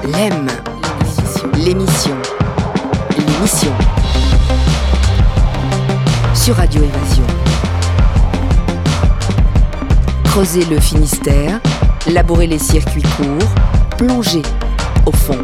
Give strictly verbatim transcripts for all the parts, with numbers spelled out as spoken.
L'E M, l'émission, l'émission, sur Radio Évasion. Creuser le Finistère, labourer les circuits courts, plonger au fond.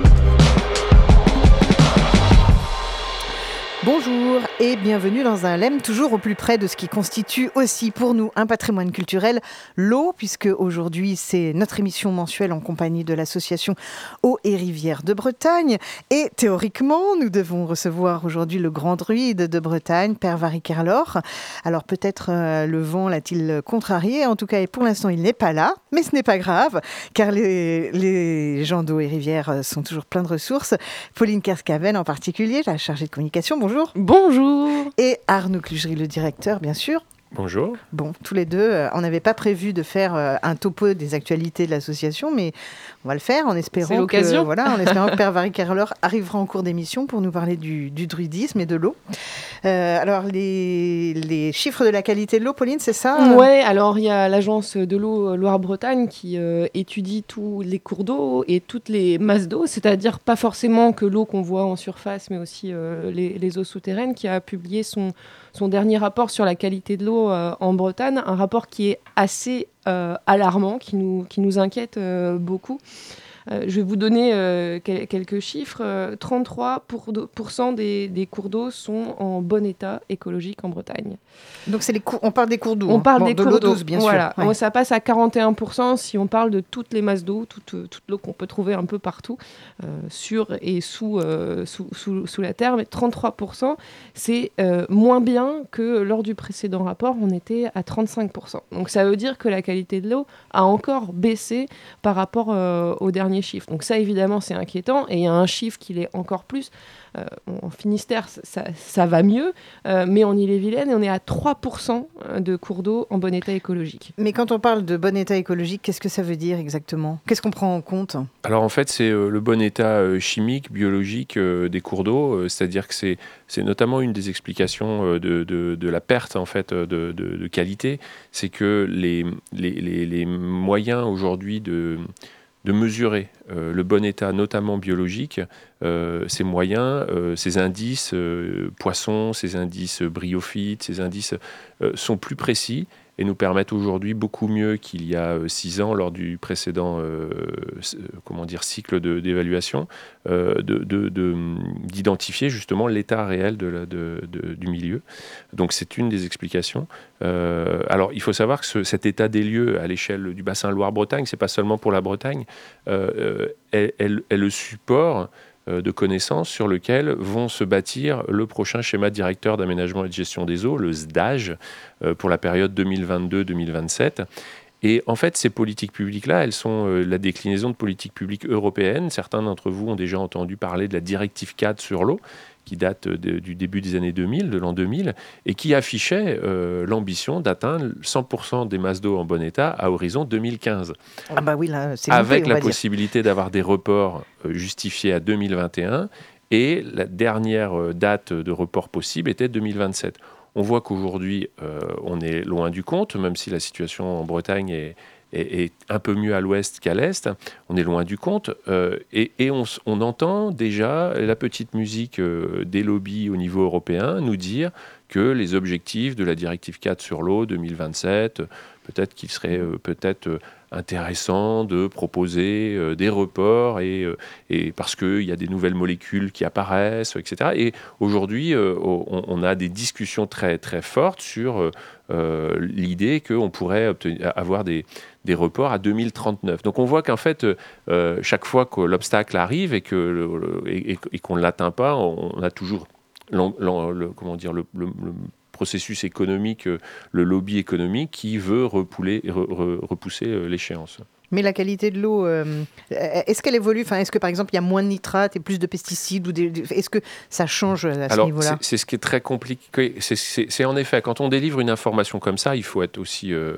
Bonjour et bienvenue dans un L E M toujours au plus près de ce qui constitue aussi pour nous un patrimoine culturel, l'eau, puisque aujourd'hui c'est notre émission mensuelle en compagnie de l'association Eau et Rivières de Bretagne. Et théoriquement, nous devons recevoir aujourd'hui le grand druide de Bretagne, Père Variquerlor. Alors peut-être euh, le vent l'a-t-il contrarié, en tout cas et pour l'instant il n'est pas là, mais ce n'est pas grave, car les, les gens d'Eau et Rivières sont toujours pleins de ressources. Pauline Kerscaven en particulier, la chargée de communication, bonjour. Bonjour. Et Arnaud Clugery, le directeur, bien sûr. Bonjour. Bon, tous les deux, euh, on n'avait pas prévu de faire euh, un topo des actualités de l'association, mais on va le faire en espérant, C'est l'occasion. que, voilà, en espérant que Père Variquerlor arrivera en cours d'émission pour nous parler du, du druidisme et de l'eau. Euh, alors, les, les chiffres de la qualité de l'eau, Pauline, c'est ça ? Oui, alors il y a l'agence de l'eau Loire-Bretagne qui euh, étudie tous les cours d'eau et toutes les masses d'eau, c'est-à-dire pas forcément que l'eau qu'on voit en surface, mais aussi euh, les, les eaux souterraines, qui a publié son, son dernier rapport sur la qualité de l'eau euh, en Bretagne, un rapport qui est assez euh, alarmant, qui nous, qui nous inquiète euh, beaucoup. Euh, je vais vous donner euh, quel- quelques chiffres. Euh, trente-trois pour cent des, des cours d'eau sont en bon état écologique en Bretagne. Donc, c'est les cours, on parle des cours d'eau. On hein. parle Bon, des de cours l'eau d'eau, douce, bien voilà. sûr. Ouais. Ça passe à quarante et un pour cent si on parle de toutes les masses d'eau, toute, euh, toute l'eau qu'on peut trouver un peu partout, euh, sur et sous, euh, sous, sous, sous la terre. Mais trente-trois pour cent, c'est euh, moins bien que lors du précédent rapport, on était à trente-cinq pour cent. Donc ça veut dire que la qualité de l'eau a encore baissé par rapport euh, aux derniers chiffres. Donc ça, évidemment, c'est inquiétant. Et il y a un chiffre qui l'est encore plus. Euh, en Finistère, ça, ça va mieux, euh, mais en Ille-et-Vilaine, on est à trois pour cent de cours d'eau en bon état écologique. Mais quand on parle de bon état écologique, qu'est-ce que ça veut dire exactement ? Qu'est-ce qu'on prend en compte ? Alors en fait, c'est euh, le bon état euh, chimique, biologique euh, des cours d'eau, euh, c'est-à-dire que c'est, c'est notamment une des explications euh, de, de, de la perte en fait de, de, de qualité, c'est que les, les, les, les moyens aujourd'hui de de mesurer euh, le bon état, notamment biologique, euh, ces moyens, euh, ces indices euh, poissons, ces indices bryophytes, ces indices euh, sont plus précis et nous permettent aujourd'hui beaucoup mieux qu'il y a euh, six ans lors du précédent euh, c- comment dire, cycle de, d'évaluation, euh, de, de, de, d'identifier justement l'état réel de la, de, de, du milieu. Donc c'est une des explications. Euh, alors il faut savoir que ce, cet état des lieux à l'échelle du bassin Loire-Bretagne, c'est pas seulement pour la Bretagne, euh, est, est, est le support de connaissances sur lequel vont se bâtir le prochain schéma directeur d'aménagement et de gestion des eaux, le S D A G, euh, pour la période deux mille vingt-deux deux mille vingt-sept. Et en fait, ces politiques publiques-là, elles sont euh, la déclinaison de politiques publiques européennes. Certains d'entre vous ont déjà entendu parler de la directive cadre sur l'eau, qui date de, du début des années deux mille, de l'an deux mille, et qui affichait euh, l'ambition d'atteindre cent pour cent des masses d'eau en bon état à horizon deux mille quinze. Ah bah oui, là, c'est Avec monté, on la va dire. possibilité d'avoir des reports euh, justifiés à deux mille vingt et un, et la dernière euh, date de report possible était deux mille vingt-sept. On voit qu'aujourd'hui, euh, on est loin du compte, même si la situation en Bretagne est, est, est un peu mieux à l'ouest qu'à l'est. On est loin du compte. Euh, et et on, s- on entend déjà la petite musique euh, des lobbies au niveau européen nous dire que les objectifs de la directive cadre sur l'eau deux mille vingt-sept, peut-être qu'il serait euh, peut-être euh, intéressant de proposer euh, des reports, et, euh, et parce qu'il y a des nouvelles molécules qui apparaissent, et cetera. Et aujourd'hui, euh, on, on a des discussions très, très fortes sur euh, euh, l'idée qu'on pourrait obtenir, avoir des, des reports à deux mille trente-neuf. Donc on voit qu'en fait, euh, chaque fois que l'obstacle arrive et, que le- le- et, et- et qu'on ne l'atteint pas, on, on a toujours l'en- l'en- le, comment dire, le, le- le processus économique, euh, le lobby économique qui veut repouler, re- re- repousser euh, l'échéance. Mais la qualité de l'eau, euh, est-ce qu'elle évolue ? Enfin, est-ce que par exemple il y a moins de nitrates et plus de pesticides ou des, des- est-ce que ça change à ce Alors, niveau-là ? c'est, c'est ce qui est très compliqué. C'est, c'est- c'est en effet, quand on délivre une information comme ça, il faut être aussi euh,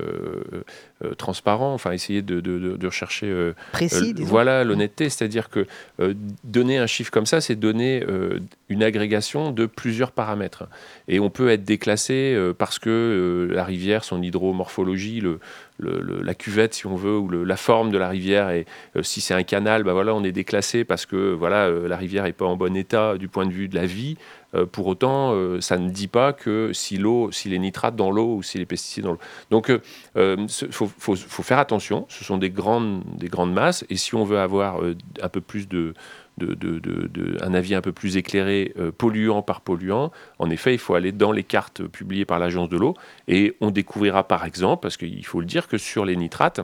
euh, transparent, enfin essayer de, de, de, de rechercher euh, Précis, euh, disons. voilà, l'honnêteté. C'est-à-dire que euh, donner un chiffre comme ça, c'est donner euh, une agrégation de plusieurs paramètres. Et on peut être déclassé euh, parce que euh, la rivière, son hydromorphologie, le, le, le, la cuvette, si on veut, ou le, la forme de la rivière. Et euh, si c'est un canal, bah voilà, on est déclassé parce que voilà, euh, la rivière n'est pas en bon état du point de vue de la vie. Euh, pour autant, euh, ça ne dit pas que si l'eau, si les nitrates dans l'eau ou si les pesticides dans l'eau. Donc, il euh, euh, faut, faut, faut faire attention. Ce sont des grandes, des grandes masses. Et si on veut avoir euh, un peu plus de, de, de, de, de, un avis un peu plus éclairé, euh, polluant par polluant, en effet, il faut aller dans les cartes publiées par l'Agence de l'eau. Et on découvrira, par exemple, parce qu'il faut le dire, que sur les nitrates,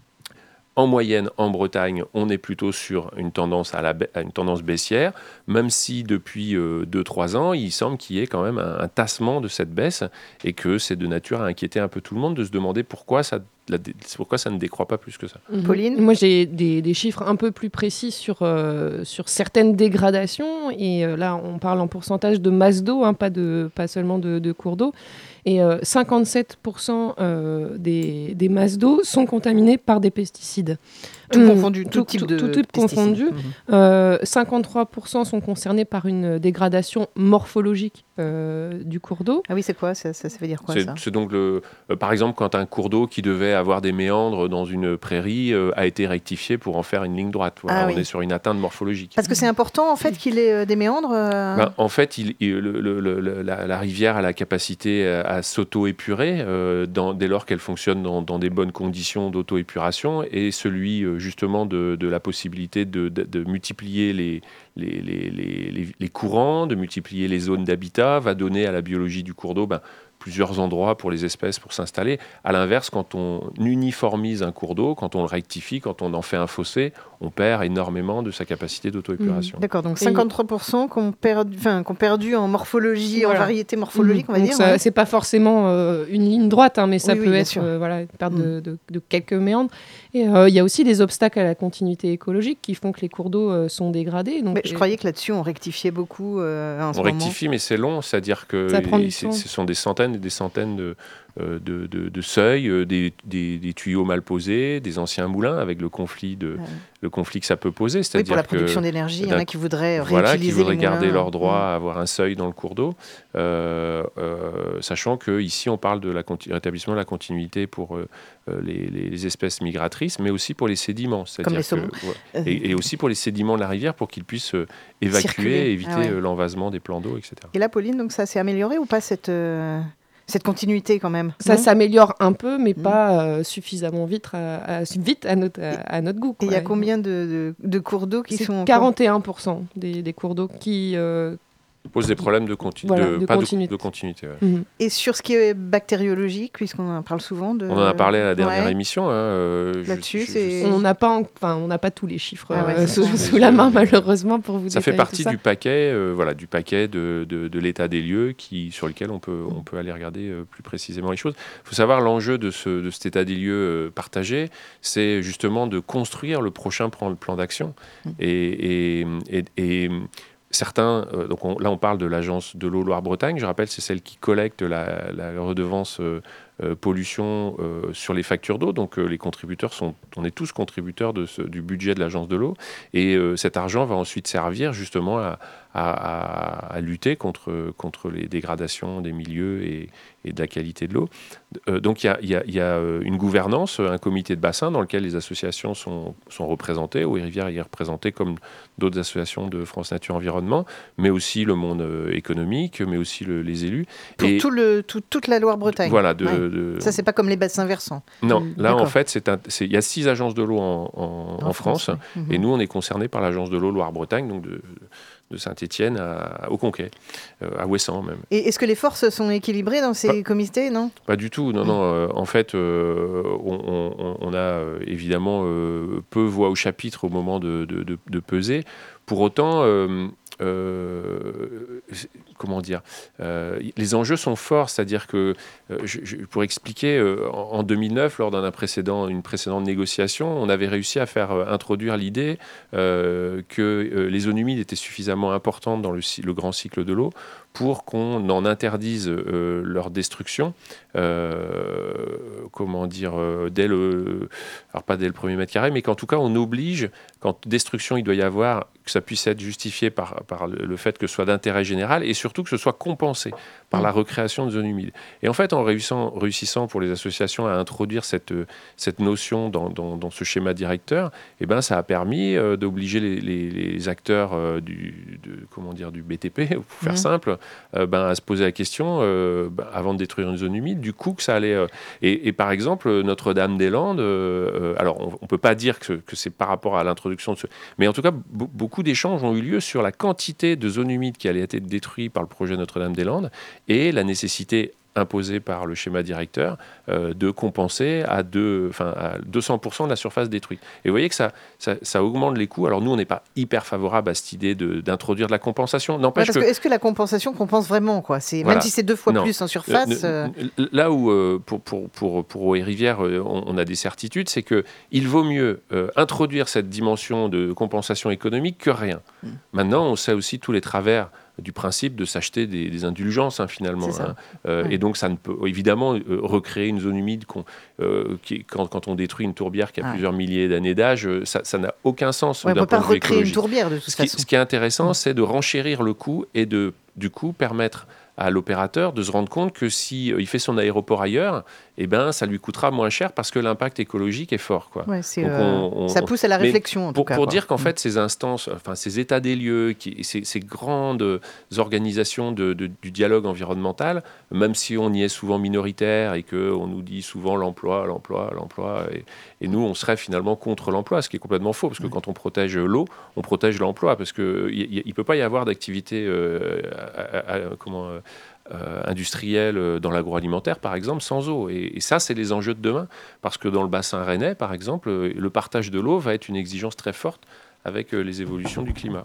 en moyenne, en Bretagne, on est plutôt sur une tendance, à la ba- à une tendance baissière, même si depuis euh, deux trois ans, il semble qu'il y ait quand même un, un tassement de cette baisse et que c'est de nature à inquiéter un peu tout le monde, de se demander pourquoi ça, la, pourquoi ça ne décroît pas plus que ça. Mmh. Pauline ? Moi, j'ai des, des chiffres un peu plus précis sur, euh, sur certaines dégradations. Et euh, là, on parle en pourcentage de masse d'eau, hein, pas, de, pas seulement de, de cours d'eau. Et euh, cinquante-sept pour cent euh, des, des masses d'eau sont contaminées par des pesticides. Tout Mmh, confondu, tout, tout type tout, de tout type pesticides. confondu. Mmh. Euh, cinquante-trois pour cent sont concernés par une dégradation morphologique euh, du cours d'eau. Ah oui, c'est quoi ça, ça, ça veut dire quoi c'est, ça c'est donc le, euh, par exemple, quand un cours d'eau qui devait avoir des méandres dans une prairie euh, a été rectifié pour en faire une ligne droite. Voilà, Ah on oui. est sur une atteinte morphologique. Parce que c'est important en fait qu'il ait euh, des méandres. euh, Ben, en fait, il, il- le- le- le- la, la rivière a la capacité à, à s'auto-épurer euh, dans- dès lors qu'elle fonctionne dans, dans des bonnes conditions d'auto-épuration, et celui euh, justement de, de la possibilité de, de- de multiplier les, les, les- les- les- les courants, de multiplier les zones d'habitat, va donner à la biologie du cours d'eau ben, plusieurs endroits pour les espèces pour s'installer. À l'inverse, quand on uniformise un cours d'eau, quand on le rectifie, quand on en fait un fossé, on perd énormément de sa capacité d'auto-épuration. D'accord, donc Et- cinquante-trois pour cent qu'on perdu, enfin, qu'on perdu en morphologie, en Voilà. variété morphologique, on va Donc dire. ça- ouais. c'est pas forcément euh, une ligne droite, hein, mais ça Oui, oui, peut bien être sûr. euh, voilà, une perte Mm. de, de- de quelques méandres. Et euh, il y a aussi des obstacles à la continuité écologique qui font que les cours d'eau euh, sont dégradés. Donc, Mais je euh, croyais que là-dessus, on rectifiait beaucoup euh, en ce On moment. rectifie, mais c'est long, c'est-à-dire que Ça prend du c'est- temps. ce sont des centaines et des centaines de, euh, de, de- de seuils, euh, des, des- des tuyaux mal posés, des anciens moulins avec le conflit, de, Ouais. le conflit que ça peut poser. Oui, C'est-à-dire pour la que, production d'énergie, il y en a qui voudraient voilà, qui réutiliser voudraient les garder moulins. leur droit Mm. à avoir un seuil dans le cours d'eau, euh, euh, sachant qu'ici on parle de la conti- rétablissement de la continuité pour euh, euh, les, les- les espèces migratrices, mais aussi pour les sédiments. Comme les C'est-à-dire saumons. que, ouais, Euh, et, et aussi pour les sédiments de la rivière pour qu'ils puissent euh, évacuer, Circuler. éviter Ah ouais. euh, l'envasement des plans d'eau, et cetera. Et là, Pauline, donc ça s'est amélioré ou pas cette, euh, cette continuité quand même ça non s'améliore un peu, mais Mm. pas euh, suffisamment vite à, à- vite à notre, à, à notre goût. Et il y a quoi. combien de, de, de cours d'eau qui C'est sont encore... quarante et un pour cent des, des cours d'eau qui... euh, Pose des problèmes de, conti- Voilà, de, de pas de- continuité. de continuité. ouais. mhm. Et sur ce qui est bactériologique, puisqu'on en parle souvent de... On en a parlé à la dernière Ouais. émission. hein, euh, je- Là-dessus, je- je- c'est- On n'a pas, en- enfin, on n'a pas tous les chiffres Ah ouais, euh, c'est sous, ça. sous la main, malheureusement, pour vous Ça fait détailler partie tout ça. du paquet, euh, voilà, du paquet de, de- de l'état des lieux qui, sur lequel on peut, on peut aller regarder euh, plus précisément les choses. Il faut savoir l'enjeu de, ce, de cet état des lieux euh, partagé, c'est justement de construire le prochain plan, plan d'action. Mm. Et, et, et- et certains, euh, donc on- là on parle de l'agence de l'eau Loire-Bretagne, je rappelle, c'est celle qui collecte la, la redevance euh, euh, pollution euh, sur les factures d'eau. Donc euh, les contributeurs sont, on est tous contributeurs de ce- du budget de l'agence de l'eau. Et euh, cet argent va ensuite servir justement à, à- à- à lutter contre, contre les dégradations des milieux et, et de la qualité de l'eau. Euh, donc il y a, il y a- il y a, euh, une gouvernance, un comité de bassin dans lequel les associations sont, sont représentées. Eau et Rivière est représenté comme d'autres associations de France Nature Environnement, mais aussi le monde euh, économique, mais aussi le- les élus. Pour Et tout le, tout- toute la Loire-Bretagne. voilà, de, Ouais. de- Ça, c'est pas comme les bassins versants. non, Mm, là en d'accord. fait, c'est un- c'est- il y a six agences de l'eau en, en- en France, ouais. Mhm. et nous on est concernés par l'agence de l'eau Loire-Bretagne, donc de, de Saint-Étienne à, au Conquet, euh, à Ouessant même. Et est-ce que les forces sont équilibrées dans ces Pas- comités, non Pas du tout, non, non. euh, en fait, euh, on, on- on a euh, évidemment euh, peu voix au chapitre au moment de, de- de- de peser. Pour autant, euh, euh, comment dire, euh, les enjeux sont forts, c'est-à-dire que, euh, je, je- pour expliquer, euh, en, en deux mille neuf, lors d'un précédent, une précédente négociation, on avait réussi à faire euh, introduire l'idée euh, que euh, les zones humides étaient suffisamment importantes dans le, cy- le grand cycle de l'eau pour qu'on en interdise euh, leur destruction, euh, comment dire, euh, dès le, alors pas dès le premier mètre carré, mais qu'en tout cas on oblige, quand destruction il doit y avoir, que ça puisse être justifié par, par le, le fait que ce soit d'intérêt général, et surtout surtout que ce soit compensé par la recréation de zones humides. Et en fait, en réussissant, réussissant pour les associations à introduire cette, cette notion dans, dans, dans ce schéma directeur, eh ben, ça a permis euh, d'obliger les, les, les acteurs euh, du, de, comment dire, du B T P, pour faire mmh. simple, euh, ben, à se poser la question, euh, ben, avant de détruire une zone humide, du coup que ça allait... Euh, et, et par exemple, Notre-Dame-des-Landes, euh, alors on ne peut pas dire que, que c'est par rapport à l'introduction de ce... Mais en tout cas, b- beaucoup d'échanges ont eu lieu sur la quantité de zones humides qui allaient être détruites par le projet Notre-Dame-des-Landes et la nécessité imposée par le schéma directeur euh, de compenser à, deux, enfin, à deux cents pour cent de la surface détruite. Et vous voyez que ça, ça, ça augmente les coûts. Alors nous, on n'est pas hyper favorable à cette idée de, d'introduire de la compensation. N'empêche ouais, parce que... que est-ce que la compensation compense vraiment quoi c'est, voilà. Même si c'est deux fois non. plus en surface euh... Là où, euh, pour, pour, pour, pour Eau et Rivière, euh, on, on a des certitudes, c'est qu'il vaut mieux euh, introduire cette dimension de compensation économique que rien. Mmh. Maintenant, on sait aussi tous les travers du principe de s'acheter des, des indulgences, hein, finalement. Hein. Euh, ouais. Et donc, ça ne peut évidemment euh, recréer une zone humide qu'on, euh, qui, quand, quand on détruit une tourbière qui a ouais. plusieurs milliers d'années d'âge, ça, ça n'a aucun sens. Ouais, d'un on ne peut pas recréer écologique. Une tourbière, de toute ce façon. Qui, ce qui est intéressant, mmh. c'est de renchérir le coût et de, du coup, permettre à l'opérateur de se rendre compte que si euh, il fait son aéroport ailleurs, eh ben, ça lui coûtera moins cher parce que l'impact écologique est fort. Quoi. Ouais, c'est, Donc on, on, euh, ça pousse à la réflexion, en pour, tout cas. Pour quoi. dire qu'en mmh. fait, ces instances, enfin, ces états des lieux, qui, ces, ces grandes organisations de, de, du dialogue environnemental, même si on y est souvent minoritaire et qu'on nous dit souvent l'emploi, l'emploi, l'emploi, et, et nous, on serait finalement contre l'emploi, ce qui est complètement faux, parce que mmh. quand on protège l'eau, on protège l'emploi, parce qu'il ne peut pas y avoir d'activité euh, à, à, à, comment, euh, Euh, industrielle dans l'agroalimentaire, par exemple, sans eau. Et, et ça, c'est les enjeux de demain, parce que dans le bassin rennais, par exemple, le partage de l'eau va être une exigence très forte avec les évolutions du climat.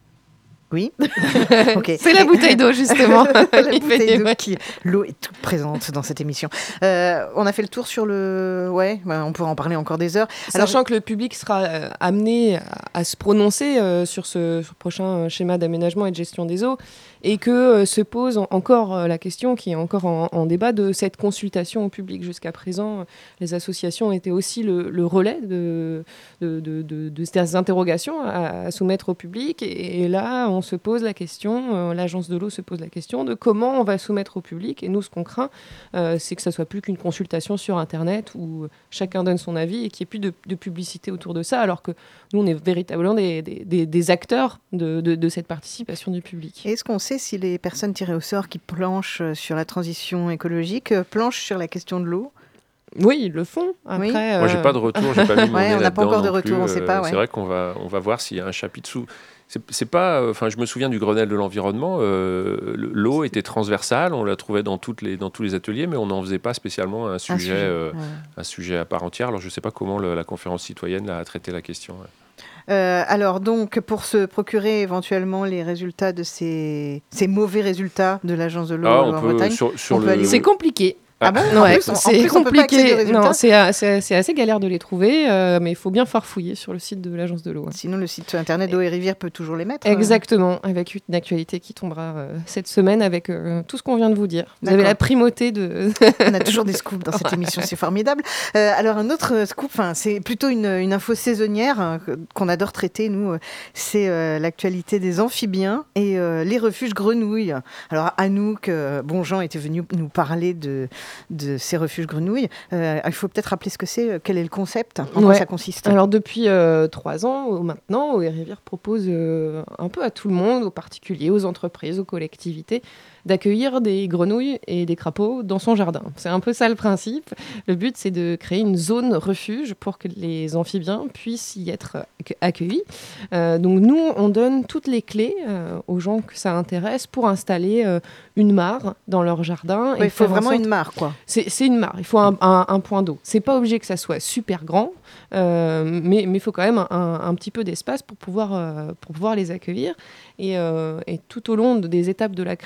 Oui. Okay. C'est la bouteille d'eau, justement. la bouteille d'eau qui... L'eau est toute présente dans cette émission. Euh, on a fait le tour sur le... Ouais, bah, on pourra en parler encore des heures. Sachant Alors... que le public sera euh, amené à, à se prononcer euh, sur ce sur prochain schéma d'aménagement et de gestion des eaux, et que euh, se pose en, encore euh, la question, qui est encore en, en débat, de cette consultation au public. Jusqu'à présent, les associations étaient aussi le, le relais de, de, de, de, de ces interrogations à, à soumettre au public. Et, et là, on se pose la question, euh, l'agence de l'eau se pose la question de comment on va soumettre au public. Et nous, ce qu'on craint, euh, c'est que ça ne soit plus qu'une consultation sur Internet où chacun donne son avis et qu'il n'y ait plus de, de publicité autour de ça, alors que nous, on est véritablement des, des, des acteurs de, de, de cette participation du public. Et est-ce qu'on sait si les personnes tirées au sort qui planchent sur la transition écologique planchent sur la question de l'eau ? Oui, ils le font. Après, oui. euh... Moi, j'ai pas de retour, j'ai pas mis mon ouais, nez on n'a pas encore de retour, plus. on sait pas. Ouais. C'est vrai qu'on va, on va voir s'il y a un chapitre sous. C'est, c'est pas, enfin, je me souviens du Grenelle de l'environnement. Euh, l'eau était transversale, on la trouvait dans toutes les, dans tous les ateliers, mais on n'en faisait pas spécialement un sujet, un sujet, euh, ouais. un sujet à part entière. Alors, je sais pas comment le, la conférence citoyenne a traité la question. Ouais. Euh, alors donc, pour se procurer éventuellement les résultats de ces, ces mauvais résultats de l'agence de l'eau ah, en peut, Bretagne, sur, sur on le... peut aller c'est compliqué. Ah bon ouais, plus, c'est plus, compliqué. Non, c'est, c'est, c'est assez galère de les trouver, euh, mais il faut bien farfouiller sur le site de l'agence de l'eau. Sinon, le site internet d'Eau et Rivière peut toujours les mettre. Exactement, euh... avec une actualité qui tombera euh, cette semaine avec euh, tout ce qu'on vient de vous dire. Vous D'accord. avez la primauté de... On a toujours des scoops dans cette émission, c'est formidable. Euh, alors, un autre scoop, c'est plutôt une, une info saisonnière hein, qu'on adore traiter, nous, c'est euh, l'actualité des amphibiens et euh, les refuges grenouilles. Alors, Anouk euh, Bonjean était venu nous parler de... de ces refuges grenouilles. Euh, il faut peut-être rappeler ce que c'est, quel est le concept, en quoi ouais. ça consiste. Alors depuis euh, trois ans maintenant, Eau et Rivière propose euh, un peu à tout le monde, aux particuliers, aux entreprises, aux collectivités, d'accueillir des grenouilles et des crapauds dans son jardin. C'est un peu ça le principe. Le but, c'est de créer une zone refuge pour que les amphibiens puissent y être accueillis. Euh, donc nous, on donne toutes les clés euh, aux gens que ça intéresse pour installer euh, une mare dans leur jardin. Il faut vraiment sorte... une mare, quoi. C'est, c'est une mare. Il faut un, un, un point d'eau. C'est pas obligé que ça soit super grand, euh, mais il faut quand même un, un, un petit peu d'espace pour pouvoir, euh, pour pouvoir les accueillir. Et, euh, et tout au long des étapes de la création de la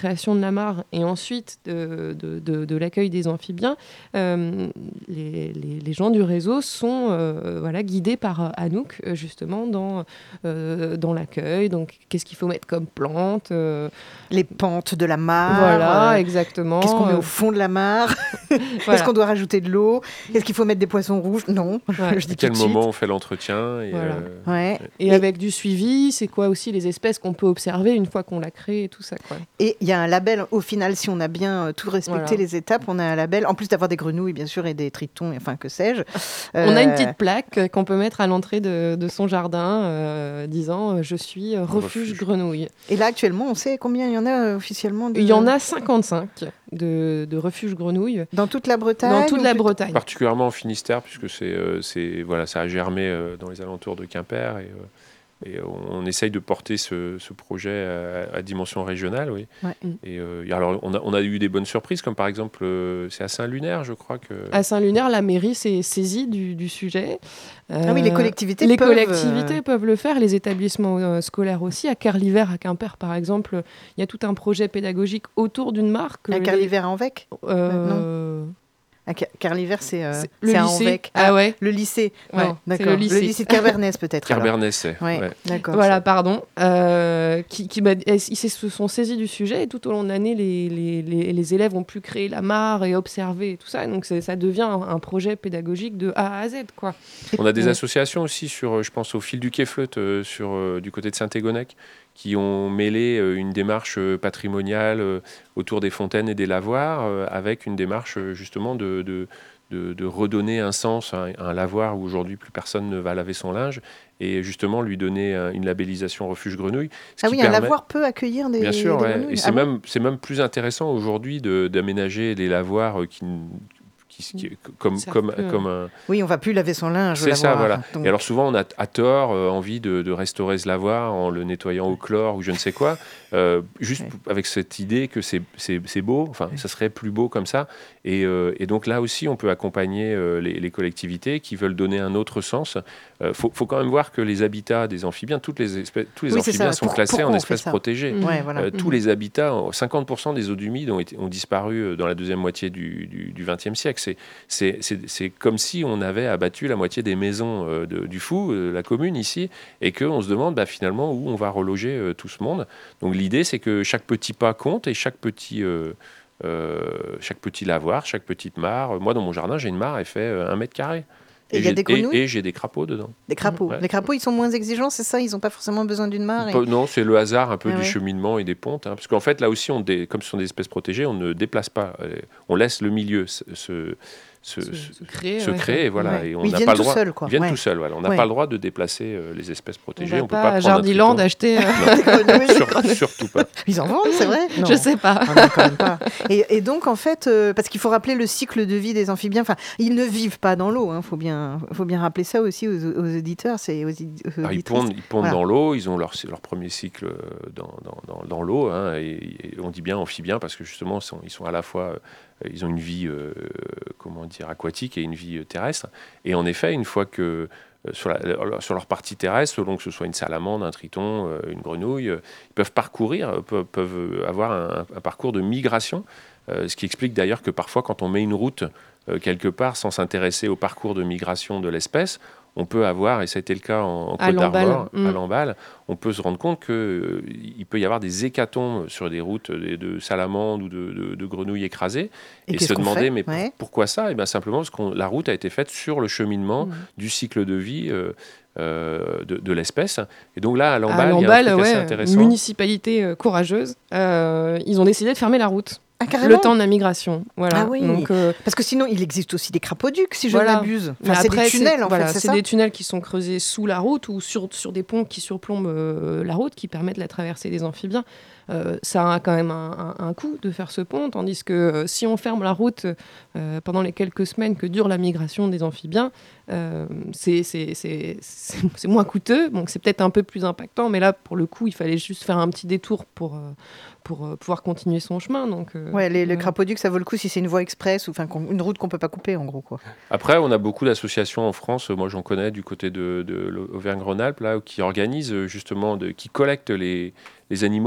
la mare et ensuite de, de, de, de l'accueil des amphibiens, euh, les, les, les gens du réseau sont euh, voilà, guidés par Anouk, justement, dans, euh, dans l'accueil. Donc, qu'est-ce qu'il faut mettre comme plante euh... Les pentes de la mare. Voilà, euh, exactement. Qu'est-ce qu'on met au fond de la mare? Voilà. Est-ce qu'on doit rajouter de l'eau? Est-ce qu'il faut mettre des poissons rouges? Non. Ouais. Je dis à quel tout de moment suite. on fait l'entretien et, Voilà. euh, Ouais. Et, et avec du suivi, c'est quoi aussi les espèces qu'on peut observer une fois qu'on l'a créé et tout ça, quoi. Et il y a un label, au final, si on a bien euh, tout respecté Voilà. les étapes, on a un label, en plus d'avoir des grenouilles, bien sûr, et des tritons, enfin, que sais-je. On a une Euh, petite plaque qu'on peut mettre à l'entrée de, de son jardin euh, disant euh, « Je suis euh, refuge, Refuge. grenouille Et là, actuellement, on sait combien il y en a euh, officiellement de... ». Il y en a cinquante-cinq de, de refuges grenouilles Dans toute la Bretagne? dans toute ou la plutôt- Bretagne. particulièrement en Finistère, puisque c'est, euh, c'est, voilà, ça a germé euh, dans les alentours de Quimper. Et, euh, et on, on essaye de porter ce, ce projet à, à dimension régionale. Oui. Ouais. Et, euh, alors, on a, on a eu des bonnes surprises, comme par exemple, euh, c'est à Saint-Lunaire, je crois que... À Saint-Lunaire, la mairie s'est saisie du, du sujet. Ah oui, les Euh, collectivités les peuvent... collectivités peuvent le faire, les établissements euh, scolaires aussi. À Carlivert, à Quimper, par exemple, il y a tout un projet pédagogique autour d'une marque. À Les- Carlivert à Anvec? euh, À Car- Carlivert, c'est euh, c'est le c'est à lycée. Anvec. Ah ouais. Le lycée. Ouais, Non, c'est d'accord. le lycée. de Carbernès, peut-être. alors. Kerbernessais. Ouais, Ouais. d'accord. Voilà, pardon. Euh, qui, qui, bah, ils se sont saisis du sujet et tout au long de l'année, les, les, les, les élèves ont pu créer la mare et observer et tout ça. Donc c'est- ça devient un, un projet pédagogique de A à Z, quoi. On a des Ouais. associations aussi, sur, euh, je pense au fil du Quai-Flotte, euh, sur, euh, du côté de Saint-Égonec, qui ont mêlé euh, une démarche euh, patrimoniale euh, autour des fontaines et des lavoirs, euh, avec une démarche euh, justement de, de, de, de redonner un sens à un, à un lavoir où aujourd'hui plus personne ne va laver son linge, et justement lui donner euh, une labellisation refuge grenouille. Ce Ah qui oui, un permet- lavoir peut accueillir des, Bien sûr, des ouais. grenouilles. Et c'est Ah bon même, c'est même plus intéressant aujourd'hui de- d'aménager les lavoirs euh, qui, qui, qui- comme, Servent comme, plus, hein. comme un... Oui, on va plus laver son linge. au C'est ça, lavoir. voilà. Donc, Et alors souvent, on a à tort euh, envie de, de restaurer ce lavoir en le nettoyant au chlore ou je ne sais quoi, euh, juste Ouais. p- avec cette idée que c'est, c'est, c'est beau, enfin, ça serait plus beau comme ça. Et, euh, et donc là aussi, on peut accompagner euh, les, les collectivités qui veulent donner un autre sens. Il faut, faut quand même voir que les habitats des amphibiens, toutes les espèces, tous les Oui, c'est amphibiens ça. sont Pour- classés pourquoi en on fait espèces ça protégées. Mm. ouais, voilà. Euh, tous Mhm. les habitats, cinquante pour cent des eaux d'humide ont, été- ont disparu euh, dans la deuxième moitié du, du, du vingtième siècle. C'est, c'est, c'est, c'est comme si on avait abattu la moitié des maisons euh, de- du Fou, euh, la commune ici, et qu'on se demande bah, finalement où on va reloger euh, tout ce monde. Donc l'idée, c'est que chaque petit pas compte et chaque petit, euh, euh, chaque petit lavoir, chaque petite mare. Moi, dans mon jardin, j'ai une mare, elle fait euh, un mètre carré. Et il y a j'ai- des grenouilles et, et j'ai des crapauds dedans. Des crapauds. Ouais. Les crapauds, ils sont moins exigeants, c'est ça? Ils n'ont pas forcément besoin d'une mare. et- Peu- Non, c'est le hasard un peu Ah du ouais. cheminement et des pontes. hein. Parce qu'en fait, là aussi, on dé- comme ce sont des espèces protégées, on ne déplace pas. euh, On laisse le milieu se, se, se- Se, se- se créer. se ouais. créer. Et voilà, Ouais. et on Mais ils n'a viennent pas le tout droit. seuls, quoi. Ils viennent Ouais. tout seuls. Voilà. On n'a Ouais. pas le droit de déplacer euh, les espèces On protégées. va On peut pas pas à prendre un Jardiland triton. acheter. euh, Des grenouilles. Sur- surtout pas. Ils en vendent, c'est vrai? Non. Je sais pas. Ah non, quand même pas. Et, et donc, en fait, euh, parce qu'il faut rappeler le cycle de vie des amphibiens, enfin, ils ne vivent pas dans l'eau, il faut, bien, faut bien rappeler ça aussi aux, aux auditeurs. C'est aux, id- aux Alors, ils auditrices. pondent, ils pondent Voilà. dans l'eau, ils ont leur, leur premier cycle euh, dans, dans, dans, dans l'eau, hein, et, et on dit bien amphibiens parce que justement, ils sont, ils sont à la fois, euh, ils ont une vie, euh, comment dire, aquatique et une vie euh, terrestre. Et en effet, une fois que euh, sur, la, sur leur partie terrestre, selon que ce soit une salamandre, un triton, euh, une grenouille, euh, ils peuvent parcourir, euh, peuvent, peuvent avoir un, un parcours de migration, euh, ce qui explique d'ailleurs que parfois, quand on met une route euh, quelque part sans s'intéresser au parcours de migration de l'espèce, on peut avoir, et c'était le cas en, en À Côte d'Armor, Lamballe. Mm. à Lamballe, on peut se rendre compte qu'il euh, il peut y avoir des hécatombes sur des routes de, de salamandres ou de, de- de grenouilles écrasées, Et et, qu'est-ce se qu'on demander fait mais pour- Ouais. pourquoi ça? Et bien simplement parce que la route a été faite sur le cheminement Mm. du cycle de vie euh, euh, de, de l'espèce. Et donc là, à À Lamballe, il y a un Lamballe, truc assez ouais, intéressant. municipalité euh, courageuse, euh, ils ont décidé de fermer la route Ah, carrément. le temps de la migration. Voilà. Ah oui. Donc, euh, Parce que sinon, il existe aussi des crapauducs, si je Voilà. ne m'abuse. mais Enfin, c'est après, des tunnels, en voilà, fait, c'est c'est ça? des tunnels qui sont creusés sous la route ou sur, sur des ponts qui surplombent euh, la route, qui permettent la traversée des amphibiens. Euh, ça a quand même un, un- un coût de faire ce pont, tandis que euh, si on ferme la route euh, pendant les quelques semaines que dure la migration des amphibiens, euh, c'est, c'est, c'est, c'est, c'est moins coûteux, donc c'est peut-être un peu plus impactant, mais là, pour le coup, il fallait juste faire un petit détour pour, euh, pour euh, pouvoir continuer son chemin. Donc, euh, Ouais, les, le voilà. crapauduc, ça vaut le coup si c'est une voie express ou enfin qu'on- une route qu'on peut pas couper, en gros, quoi. Après, on a beaucoup d'associations en France. Moi, j'en connais du côté de, de l'Auvergne-Rhône-Alpes, là, qui organisent euh, justement, de, qui collectent les, les animaux dans des filets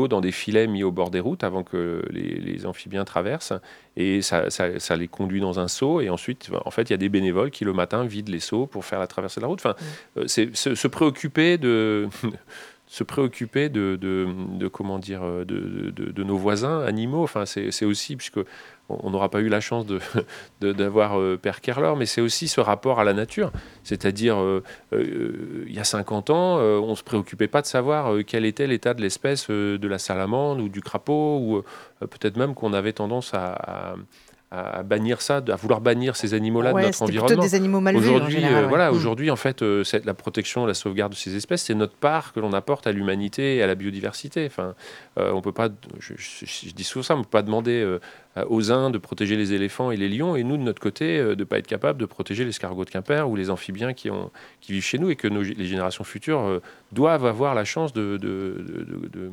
filets mis au bord des routes avant que les, les amphibiens traversent, et ça, ça, ça les conduit dans un seau, et ensuite, en fait, il y a des bénévoles qui le matin vident les seaux pour faire la traversée de la route. Enfin, mmh. euh, c'est se, se préoccuper de se préoccuper de, de, de comment dire de, de, de nos voisins animaux. Enfin, c'est, c'est aussi, puisque on n'aura pas eu la chance de, de, d'avoir euh, Père Kerler, mais c'est aussi ce rapport à la nature. C'est-à-dire, euh, euh, il y a cinquante ans, euh, on ne se préoccupait pas de savoir euh, quel était l'état de l'espèce euh, de la salamandre ou du crapaud, ou euh, peut-être même qu'on avait tendance à, à, à bannir ça, à vouloir bannir ces animaux-là ouais, de notre c'était environnement. Plutôt des animaux mal vus, aujourd'hui, en général, euh, ouais. voilà, mmh. aujourd'hui, en fait, euh, c'est la protection, la sauvegarde de ces espèces, c'est notre part que l'on apporte à l'humanité et à la biodiversité. Enfin, euh, on peut pas, je, je, je dis souvent ça, on ne peut pas demander euh, aux uns de protéger les éléphants et les lions, et nous, de notre côté, euh, de ne pas être capable de protéger l'escargot de Quimper ou les amphibiens qui, ont, qui vivent chez nous, et que nos, les générations futures euh, doivent avoir la chance de... de, de, de, de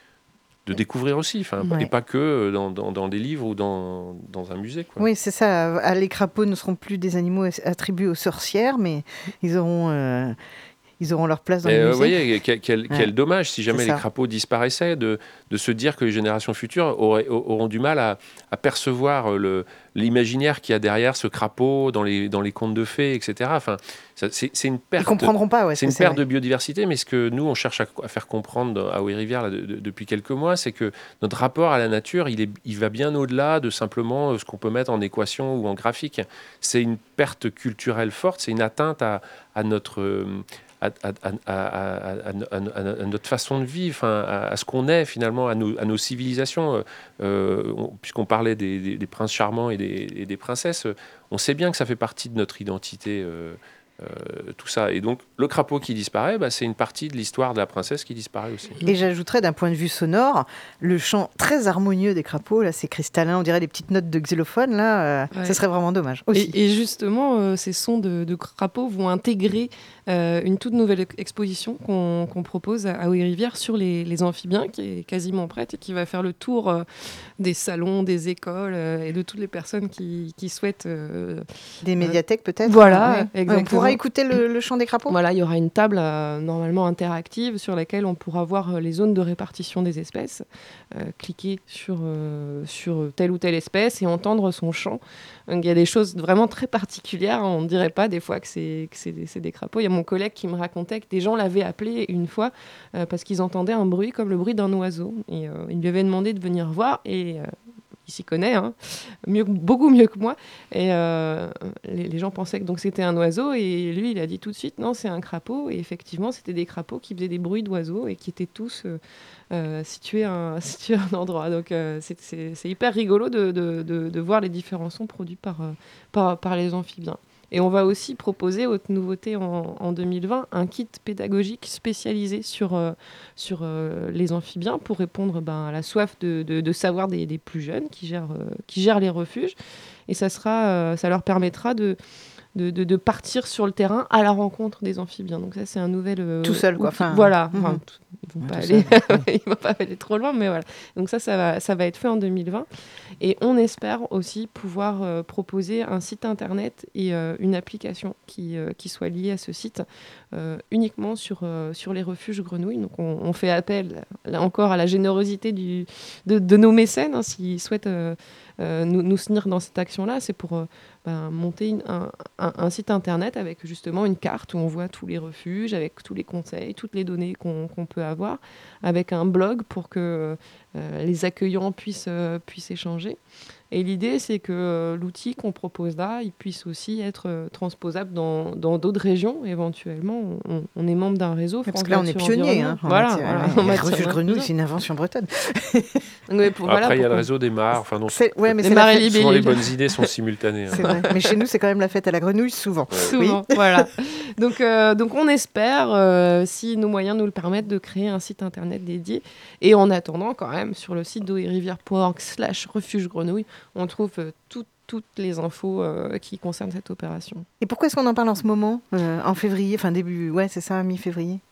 de découvrir aussi, enfin, ouais. et pas que dans, dans, dans des livres ou dans, dans un musée. Quoi. Oui, c'est ça. Les crapauds ne seront plus des animaux attribués aux sorcières, mais ils auront, euh, ils auront leur place dans mais les euh, musées. Vous voyez, quel, quel, ouais. quel dommage, si jamais c'est les ça. crapauds disparaissaient, de, de se dire que les générations futures auraient, auront du mal à, à percevoir le, l'imaginaire qu'il y a derrière ce crapaud dans les, dans les contes de fées, et cetera. Enfin, ça, c'est, c'est une perte, Ils comprendront pas, ouais, c'est une c'est perte vrai. de biodiversité, mais ce que nous, on cherche à, à faire comprendre à Haut-et-Rivière là, de, de, depuis quelques mois, c'est que notre rapport à la nature, il, est, il va bien au-delà de simplement ce qu'on peut mettre en équation ou en graphique. C'est une perte culturelle forte, c'est une atteinte à, à notre... À, à, à, à, à, à notre façon de vivre, enfin, à, à ce qu'on est finalement, à nos, à nos civilisations. Euh, on, puisqu'on parlait des, des, des princes charmants et des, et des princesses, on sait bien que ça fait partie de notre identité, euh, euh, tout ça. Et donc, le crapaud qui disparaît, bah, c'est une partie de l'histoire de la princesse qui disparaît aussi. Et j'ajouterais d'un point de vue sonore, le chant très harmonieux des crapauds, là, c'est cristallin, on dirait des petites notes de xylophone, là, euh, ouais. ça serait vraiment dommage. Aussi. Et, et justement, euh, ces sons de, de crapauds vont intégrer euh, une toute nouvelle exposition qu'on, qu'on propose à Haut-et-Rivière sur les, les amphibiens, qui est quasiment prête et qui va faire le tour euh, des salons, des écoles euh, et de toutes les personnes qui, qui souhaitent... Euh, des médiathèques euh, peut-être. Voilà, ouais. exactement. On pourra écouter le, le chant des crapauds. Voilà, il y aura une table euh, normalement interactive sur laquelle on pourra voir les zones de répartition des espèces, euh, cliquer sur, euh, sur telle ou telle espèce et entendre son chant. Donc, il y a des choses vraiment très particulières, hein. On ne dirait pas des fois que, c'est, que c'est, des, c'est des crapauds. Il y a mon collègue qui me racontait que des gens l'avaient appelé une fois euh, parce qu'ils entendaient un bruit comme le bruit d'un oiseau. Et euh, il lui avait demandé de venir voir et... Euh, il s'y connaît, hein, mieux, beaucoup mieux que moi. Et euh, les, les gens pensaient que donc, c'était un oiseau. Et lui, il a dit tout de suite, non, c'est un crapaud. Et effectivement, c'était des crapauds qui faisaient des bruits d'oiseaux et qui étaient tous euh, euh, situés, à un, situés à un endroit. Donc, euh, c'est, c'est, c'est hyper rigolo de, de, de, de voir les différents sons produits par, euh, par, par les amphibiens. Et on va aussi proposer, haute nouveauté en, en deux mille vingt, un kit pédagogique spécialisé sur, euh, sur euh, les amphibiens pour répondre ben, à la soif de, de, de savoir des, des plus jeunes qui gèrent, euh, qui gèrent les refuges. Et ça, sera, euh, ça leur permettra de, de, de, de partir sur le terrain à la rencontre des amphibiens. Donc ça, c'est un nouvel... Euh, tout seul, quoi. Enfin, voilà. Mm-hmm. Enfin, tout, ils ne vont, ouais, vont pas aller trop loin, mais voilà. Donc ça, ça va, ça va être fait en deux mille vingt. Et on espère aussi pouvoir euh, proposer un site internet et euh, une application qui, euh, qui soit liée à ce site euh, uniquement sur, euh, sur les refuges grenouilles. Donc on, on fait appel, là encore, à la générosité du, de, de nos mécènes, hein, s'ils souhaitent euh, euh, nous, nous soutenir dans cette action-là. C'est pour... Euh, Ben, monter une, un, un, un site internet avec justement une carte où on voit tous les refuges, avec tous les conseils, toutes les données qu'on, qu'on peut avoir, avec un blog pour que euh, les accueillants puissent, euh, puissent échanger. Et l'idée, c'est que euh, l'outil qu'on propose là, il puisse aussi être euh, transposable dans, dans d'autres régions. Éventuellement, on, on est membre d'un réseau. Parce que là, on est pionnier. Hein, voilà, matière, voilà. Les refuges grenouilles, c'est une invention bretonne. Ouais, pour, Après, voilà, il y a pour... le réseau des mares. Enfin, non, c'est, ouais, mais les c'est mares la et fête. souvent, les bonnes idées sont simultanées. C'est vrai. Mais chez nous, c'est quand même la fête à la grenouille, souvent. Ouais. Souvent, oui. Voilà. Donc, euh, donc, on espère, euh, si nos moyens nous le permettent, de créer un site internet dédié. Et en attendant, quand même, sur le site d'haut-et-rivière point org slash refuge grenouille, on trouve euh, tout toutes les infos euh, qui concernent cette opération. Et pourquoi est-ce qu'on en parle en ce moment, euh, en février, enfin début, ouais, c'est ça, mi-février ?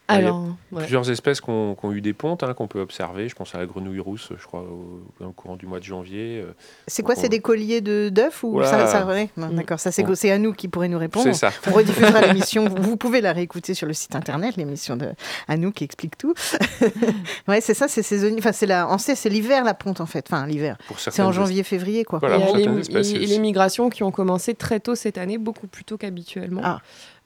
Alors, il y a ouais. plusieurs espèces qui ont, qui ont eu des pontes hein, qu'on peut observer. Je pense à la grenouille rousse, je crois, au, au courant du mois de janvier. euh, C'est donc quoi, on- c'est des colliers de d'œufs ou Voilà. ça, ça ouais, non, Mm. d'accord, ça c'est, Bon. c'est à nous qui pourrait nous répondre. C'est ça. On rediffusera l'émission. Vous, vous pouvez la réécouter sur le site internet, l'émission de Anouk qui explique tout. Ouais, c'est ça, c'est saisonnier. Enfin, c'est la, on sait, c'est l'hiver la ponte en fait. Enfin, l'hiver. Pour C'est certaines en espèces. janvier-février quoi. Voilà, Il y a pour les, certaines espèces, et- c'est et aussi- les migrations qui ont commencé très tôt cette année, beaucoup plus tôt qu'habituellement. Ah.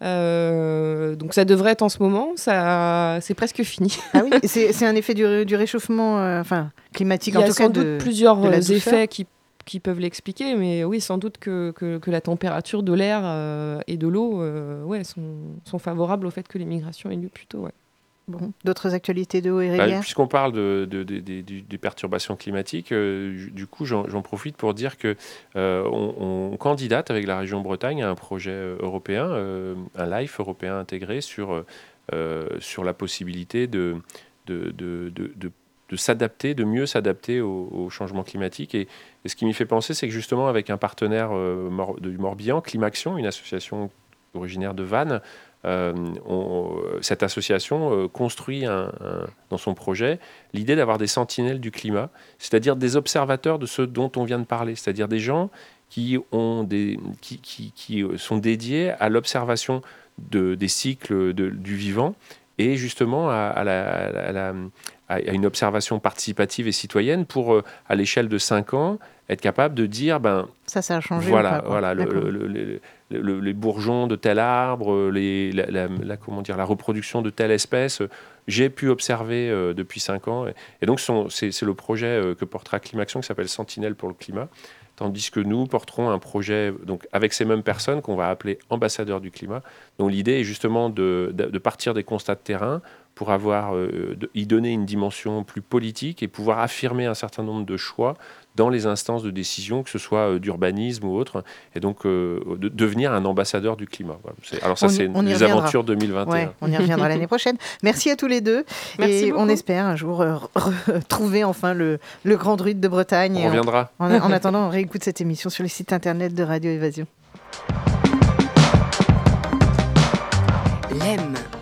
Euh, donc ça devrait être en ce moment, ça, c'est presque fini. Ah oui, c'est, c'est un effet du, ré- du réchauffement, euh, enfin climatique Il y en a tout sans cas. doute de- plusieurs de la euh, douceur. effets qui, qui peuvent l'expliquer, mais oui, sans doute que, que, que la température de l'air euh, et de l'eau euh, ouais, sont, sont favorables au fait que les migrations aient lieu plus tôt. Ouais. Bon, d'autres actualités de haut et Bah, rivière. puisqu'on parle de, de- de- de- de- des perturbations climatiques, euh, ju- du coup, j'en, j'en profite pour dire que euh, on, on candidate avec la région Bretagne à un projet euh, européen, euh, un LIFE européen intégré sur, euh, sur la possibilité de, de, de, de- de- de s'adapter, de mieux s'adapter au, au changement climatique. Et, et ce qui m'y fait penser, c'est que justement, avec un partenaire euh, Mor- du Morbihan, Climaction, une association originaire de Vannes, Euh, on- cette association euh, construit un- un- dans son projet l'idée d'avoir des sentinelles du climat, c'est-à-dire des observateurs de ce dont on vient de parler, c'est-à-dire des gens qui, ont des, qui, qui- qui sont dédiés à l'observation de, des cycles de- du vivant et justement à, à la- à la- à une observation participative et citoyenne pour, euh, à l'échelle de cinq ans, être capable de dire, ben, Ça, ça a changé. voilà, ou pas, quoi. voilà le- D'accord. le- le- le- le- les bourgeons de tel arbre, les, la, la- la- comment dire, la reproduction de telle espèce, euh, j'ai pu observer euh, depuis cinq ans. Et, et donc, son- c'est c'est le projet euh, que portera Climaction qui s'appelle Sentinelle pour le climat. Tandis que nous porterons un projet donc, avec ces mêmes personnes qu'on va appeler ambassadeurs du climat. Donc l'idée est justement de, de, de partir des constats de terrain pour avoir, euh, de, y donner une dimension plus politique et pouvoir affirmer un certain nombre de choix dans les instances de décision, que ce soit euh, d'urbanisme ou autre, et donc euh, de devenir un ambassadeur du climat. Voilà. C'est- alors ça, On y- c'est on y les reviendra. aventures deux mille vingt et un. Ouais, on y reviendra l'année prochaine. Merci à tous les deux. Merci et on beaucoup. espère un jour euh, retrouver enfin le, le grand druide de Bretagne. On Et reviendra. En, en attendant, on réécoute cette émission sur le site internet de Radio Évasion. L'E M